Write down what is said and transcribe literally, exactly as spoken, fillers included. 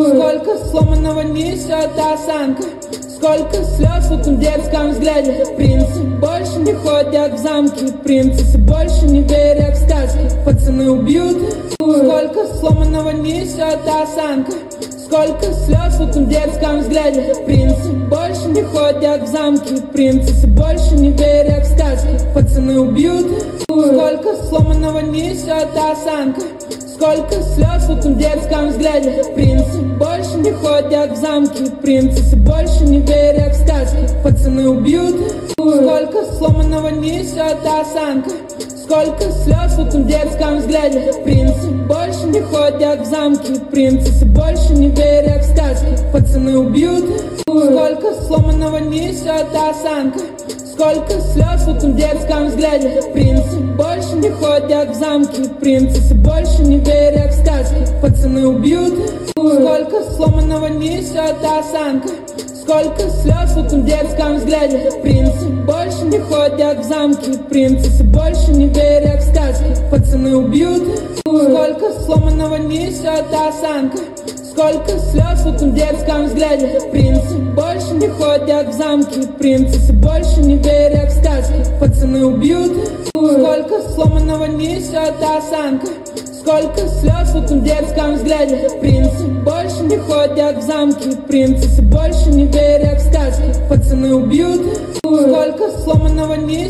Сколько сломанного несет осанка, сколько слез в этом детском взгляде. Принцы больше не ходят в замки, принцессы больше не верят в сказки. Пацаны убьют. Сколько сломанного несет осанка, сколько слез в этом детском взгляде. Принцы больше не ходят в замки, принцессы больше не верят в сказки. Пацаны убьют. Сколько сломанного несет осанка, сколько слез в этом детском взгляде. Принцы больше не ходят в замки, принцессы больше не верят в сказки. Пацаны убьют. Сколько сломанного несет осанка, сколько слез в этом детском взгляде. Принцы больше не ходят в замки, принцессы больше не верят в сказки. Пацаны убьют. Сколько сломанного несет осанка, сколько слез в этом детском взгляде. Принцы больше не ходят в замки, принцессы больше не верят в сказки. Пацаны убьют. Сколько сломанного несет осанка, сколько слез в этом детском взгляде. Принцы больше не ходят в замки, принцессы больше не верят в сказки. Пацаны убьют. Сколько сломанного несет осанка, сколько слез в этом детском взгляде. Принцы больше не ходят в замки, принцессы больше не верят в сказки. Пацаны убьют. Сколько сломанного несет осанка, сколько слез в этом детском взгляде. Принцы больше не ходят в замки, принцессы больше не верят в сказки. Пацаны убьют. Сколько сломанного несет